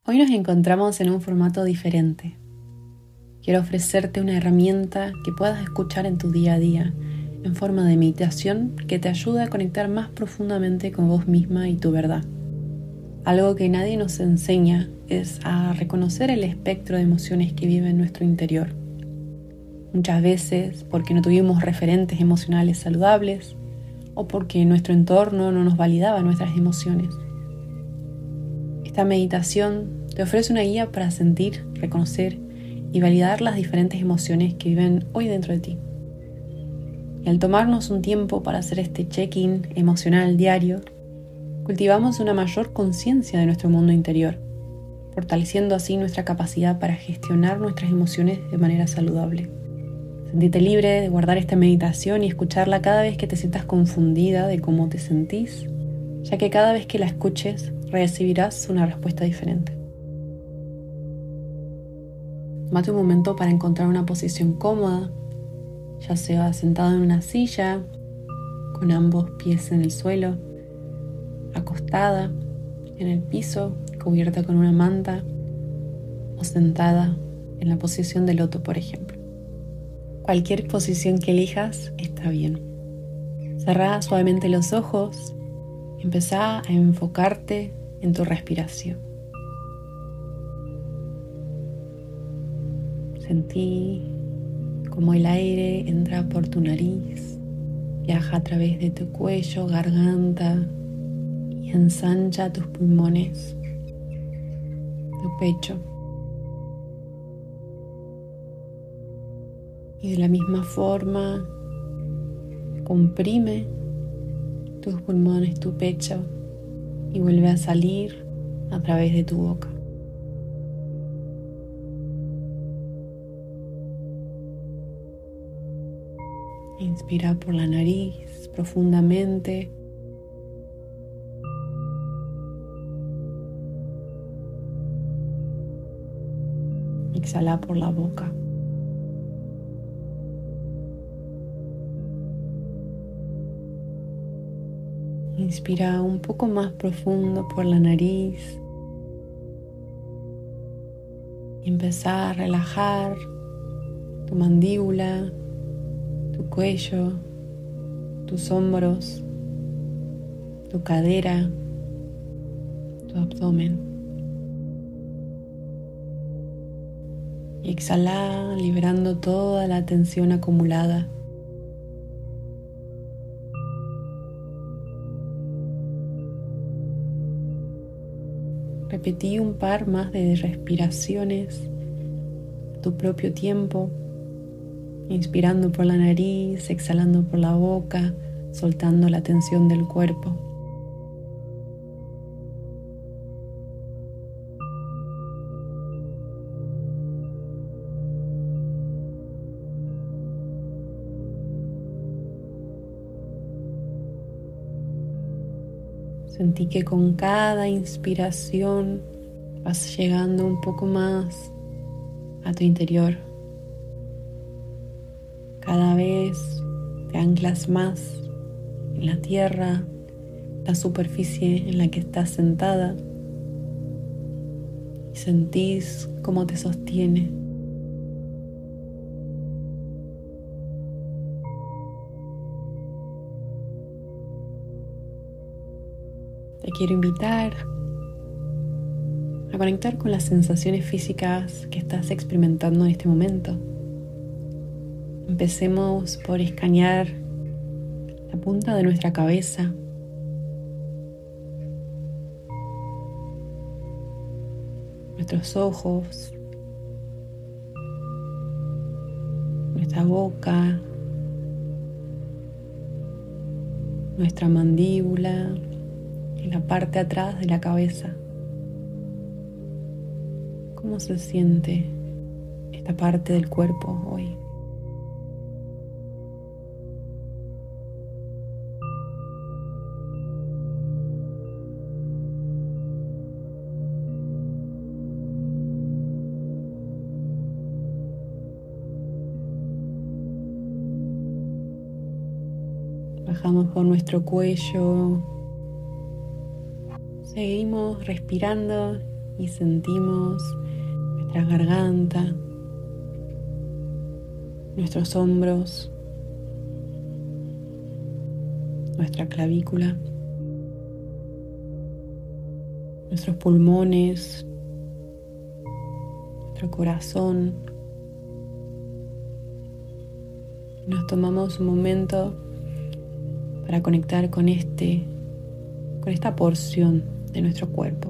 Hoy nos encontramos en un formato diferente. Quiero ofrecerte una herramienta que puedas escuchar en tu día a día, en forma de meditación que te ayude a conectar más profundamente con vos misma y tu verdad. Algo que nadie nos enseña es a reconocer el espectro de emociones que vive en nuestro interior. Muchas veces porque no tuvimos referentes emocionales saludables o porque nuestro entorno no nos validaba nuestras emociones. Esta meditación te ofrece una guía para sentir, reconocer y validar las diferentes emociones que viven hoy dentro de ti. Y al tomarnos un tiempo para hacer este check-in emocional diario, cultivamos una mayor conciencia de nuestro mundo interior, fortaleciendo así nuestra capacidad para gestionar nuestras emociones de manera saludable. Sentite libre de guardar esta meditación y escucharla cada vez que te sientas confundida de cómo te sentís, ya que cada vez que la escuches recibirás una respuesta diferente. Tómate un momento para encontrar una posición cómoda, ya sea sentado en una silla, con ambos pies en el suelo, acostada en el piso, cubierta con una manta, o sentada en la posición de loto, por ejemplo. Cualquier posición que elijas está bien. Cerrá suavemente los ojos y empezá a enfocarte en tu respiración. Sentí cómo el aire entra por tu nariz, viaja a través de tu cuello, garganta y ensancha tus pulmones, tu pecho. Y de la misma forma, comprime tus pulmones, tu pecho y vuelve a salir a través de tu boca. Inspira por la nariz profundamente. Exhala por la boca. Inspira un poco más profundo por la nariz. Y empezá a relajar tu mandíbula, tu cuello, tus hombros, tu cadera, tu abdomen. Y exhala liberando toda la tensión acumulada. Repetí un par más de respiraciones a tu propio tiempo, inspirando por la nariz, exhalando por la boca, soltando la tensión del cuerpo. Sentí que con cada inspiración vas llegando un poco más a tu interior. Cada vez te anclas más en la tierra, la superficie en la que estás sentada, y sentís cómo te sostiene. Te quiero invitar a conectar con las sensaciones físicas que estás experimentando en este momento. Empecemos por escanear la punta de nuestra cabeza, nuestros ojos, nuestra boca, nuestra mandíbula y la parte atrás de la cabeza. ¿Cómo se siente esta parte del cuerpo hoy? Bajamos por nuestro cuello. Seguimos respirando y sentimos nuestra garganta, nuestros hombros, nuestra clavícula, nuestros pulmones, nuestro corazón. Nos tomamos un momento para conectar con esta porción de nuestro cuerpo.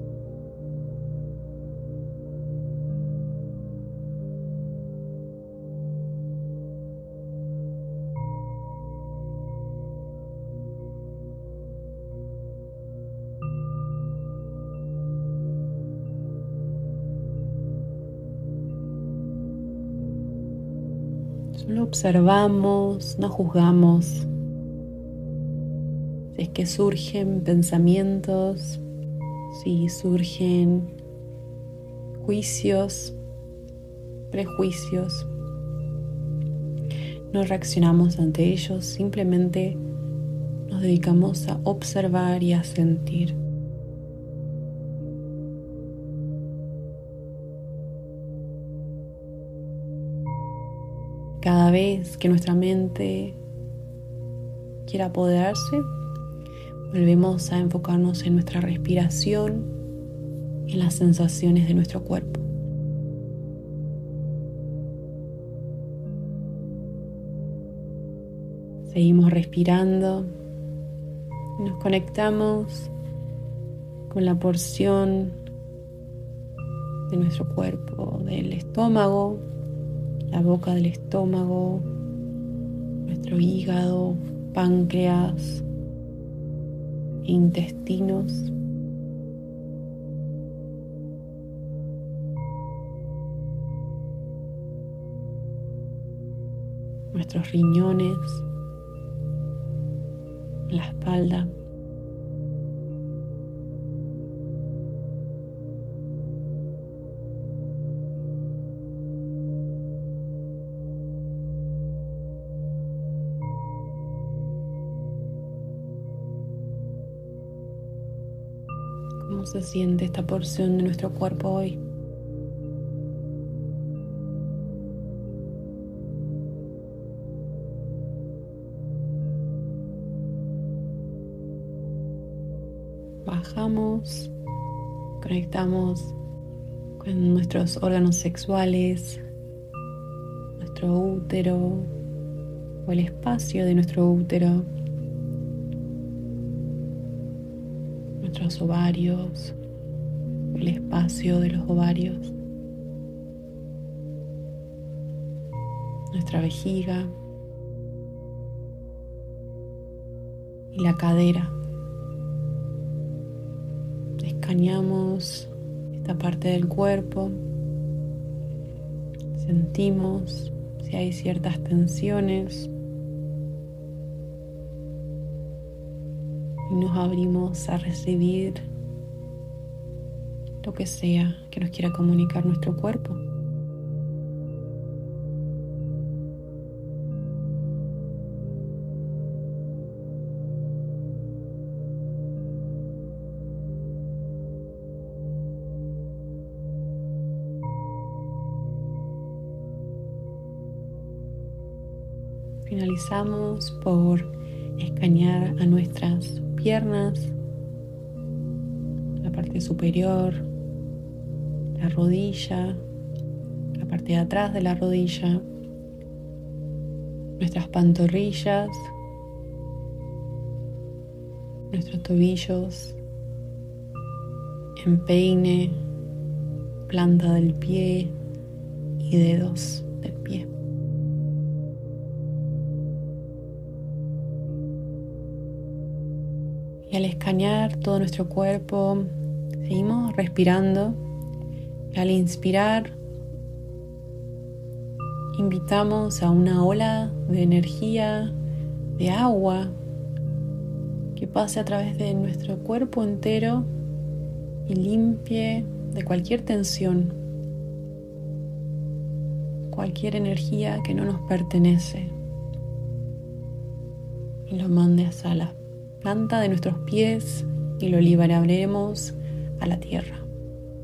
Solo observamos, no juzgamos. Si es que surgen pensamientos, si surgen juicios, prejuicios, no reaccionamos ante ellos, simplemente nos dedicamos a observar y a sentir. Cada vez que nuestra mente quiera apoderarse, volvemos a enfocarnos en nuestra respiración y en las sensaciones de nuestro cuerpo. Seguimos respirando y nos conectamos con la porción de nuestro cuerpo, del estómago, la boca del estómago, nuestro hígado, páncreas, intestinos. Nuestros riñones, la espalda. ¿Cómo se siente esta porción de nuestro cuerpo hoy? Bajamos, conectamos con nuestros órganos sexuales, nuestro útero o el espacio de nuestro útero, nuestros ovarios, el espacio de los ovarios, nuestra vejiga y la cadera. Escaneamos esta parte del cuerpo, sentimos si hay ciertas tensiones y nos abrimos a recibir lo que sea que nos quiera comunicar nuestro cuerpo. Finalizamos por escanear a nuestras piernas, la parte superior, la rodilla, la parte de atrás de la rodilla, nuestras pantorrillas, nuestros tobillos, empeine, planta del pie y dedos del pie. Y al escanear todo nuestro cuerpo, seguimos respirando. Y al inspirar, invitamos a una ola de energía, de agua, que pase a través de nuestro cuerpo entero y limpie de cualquier tensión, cualquier energía que no nos pertenece, y lo mande hacia la planta de nuestros pies y lo liberaremos a la tierra.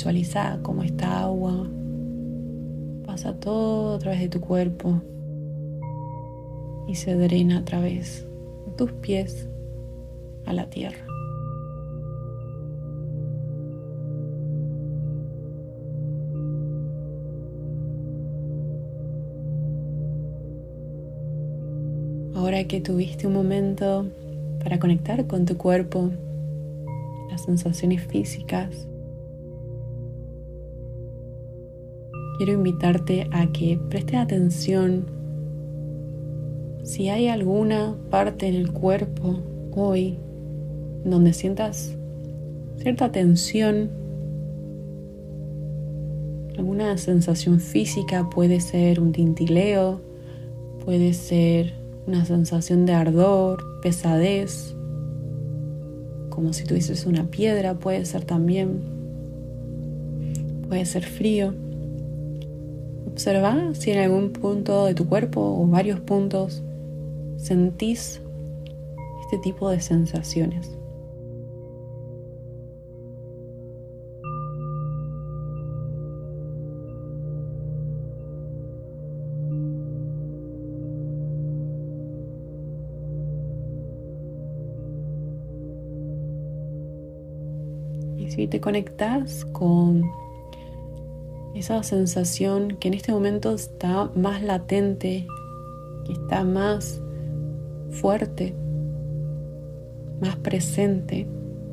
visualiza cómo esta agua pasa todo a través de tu cuerpo y se drena a través de tus pies a la tierra. Ahora que tuviste un momento para conectar con tu cuerpo, las sensaciones físicas, quiero invitarte a que prestes atención si hay alguna parte en el cuerpo hoy donde sientas cierta tensión, alguna sensación física. Puede ser un tintileo, puede ser una sensación de ardor, pesadez, como si tuvieses una piedra, puede ser también, puede ser frío. Observa si en algún punto de tu cuerpo o varios puntos sentís este tipo de sensaciones. Y si te conectas con esa sensación que en este momento está más latente, que está más fuerte, más presente,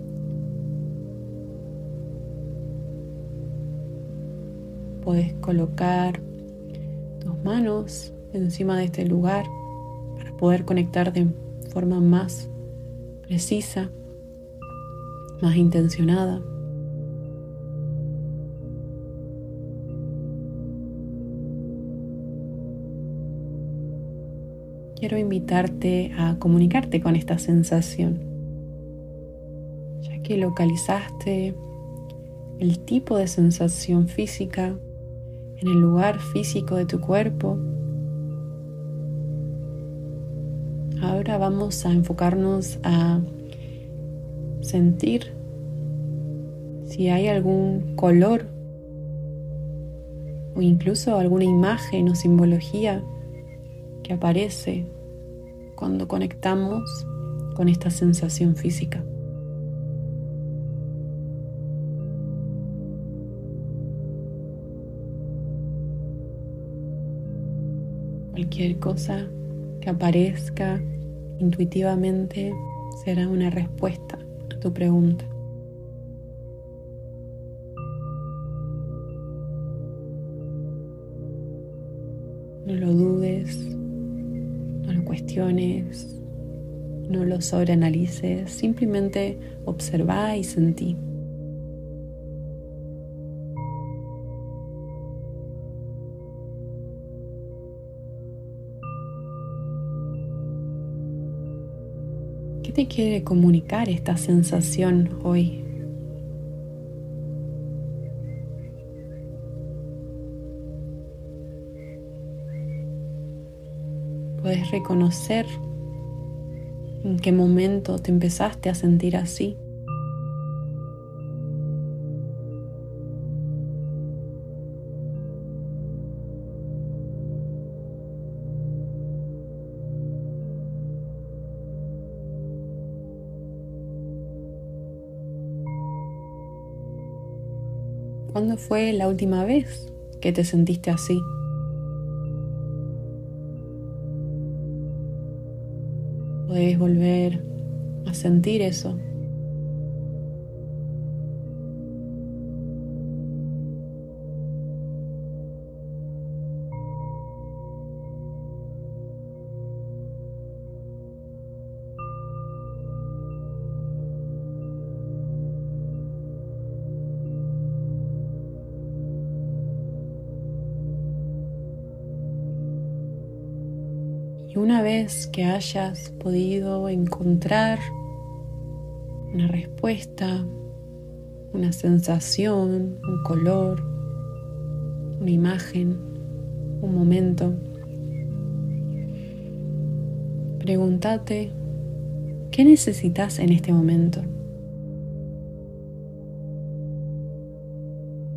puedes colocar tus manos encima de este lugar para poder conectar de forma más precisa, más intencionada. Quiero invitarte a comunicarte con esta sensación, ya que localizaste el tipo de sensación física en el lugar físico de tu cuerpo. Ahora vamos a enfocarnos a sentir si hay algún color o incluso alguna imagen o simbología que aparece cuando conectamos con esta sensación física. Cualquier cosa que aparezca intuitivamente será una respuesta a tu pregunta. No lo dudes, no lo cuestiones, no lo sobreanalices, simplemente observa y sentí. ¿Qué te quiere comunicar esta sensación hoy? Puedes reconocer en qué momento te empezaste a sentir así. ¿Cuándo fue la última vez que te sentiste así? Podés volver a sentir eso. Y una vez que hayas podido encontrar una respuesta, una sensación, un color, una imagen, un momento, pregúntate, ¿qué necesitas en este momento?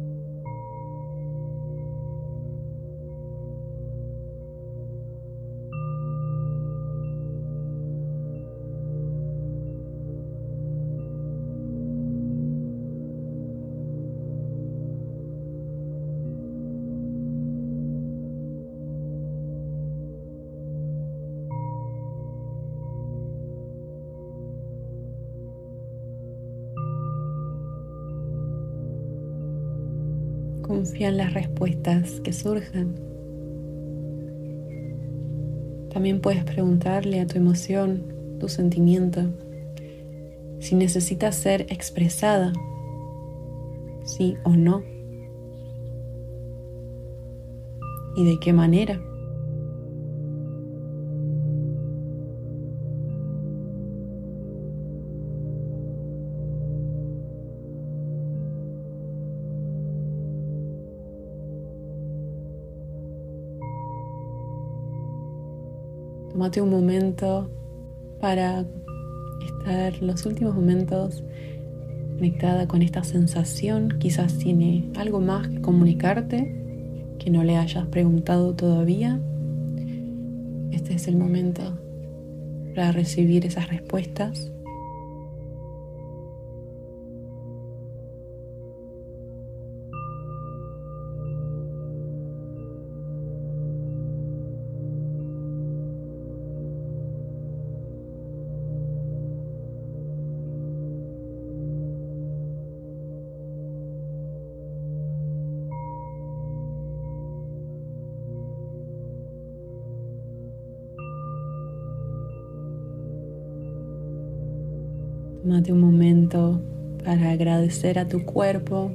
Confía en las respuestas que surjan. También puedes preguntarle a tu emoción, tu sentimiento, si necesita ser expresada, sí o no, y de qué manera. Tómate un momento para estar los últimos momentos conectada con esta sensación. Quizás tiene algo más que comunicarte que no le hayas preguntado todavía. Este es el momento para recibir esas respuestas. Tómate un momento para agradecer a tu cuerpo,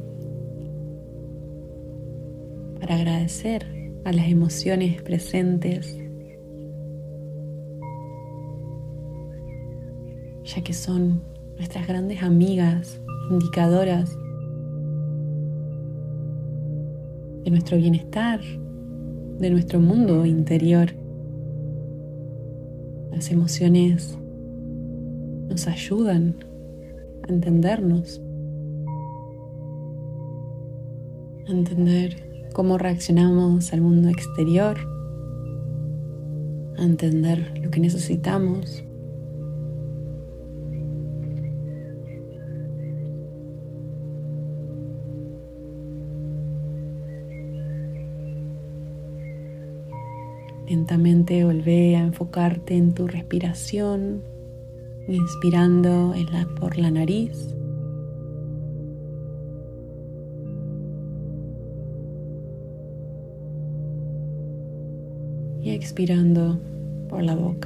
para agradecer a las emociones presentes, ya que son nuestras grandes amigas, indicadoras de nuestro bienestar, de nuestro mundo interior. Las emociones nos ayudan a entendernos, a entender cómo reaccionamos al mundo exterior, a entender lo que necesitamos. Lentamente volvé a enfocarte en tu respiración, inspirando por la nariz y expirando por la boca.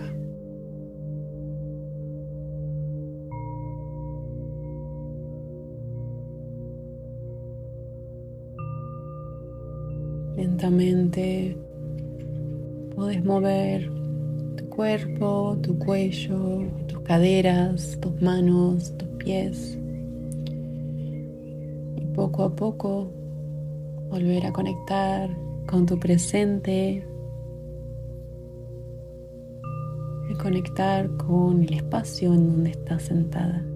Lentamente puedes mover tu cuerpo, tu cuello, tus caderas, tus manos, tus pies. Y poco a poco volver a conectar con tu presente y conectar con el espacio en donde estás sentada.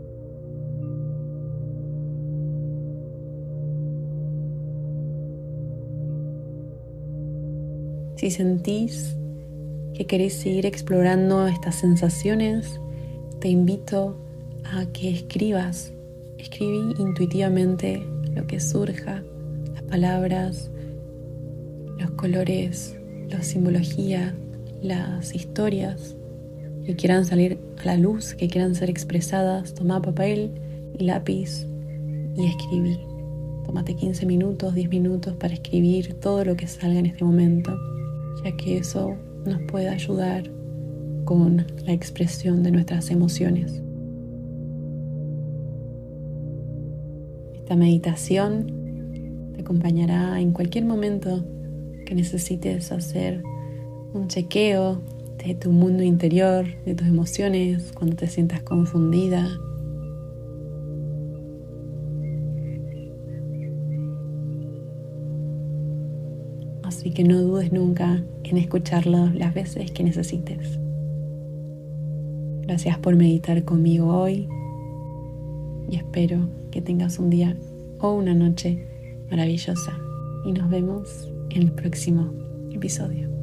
Si sentís que querés seguir explorando estas sensaciones, te invito a que escribas. Escribí intuitivamente lo que surja, las palabras, los colores, la simbología, las historias que quieran salir a la luz, que quieran ser expresadas. Toma papel y lápiz y escribí. Tómate 15 minutos, 10 minutos para escribir todo lo que salga en este momento, ya que eso nos puede ayudar con la expresión de nuestras emociones. Esta meditación te acompañará en cualquier momento que necesites hacer un chequeo de tu mundo interior, de tus emociones, cuando te sientas confundida. Así que no dudes nunca en escucharlo las veces que necesites. Gracias por meditar conmigo hoy y espero que tengas un día o una noche maravillosa y nos vemos en el próximo episodio.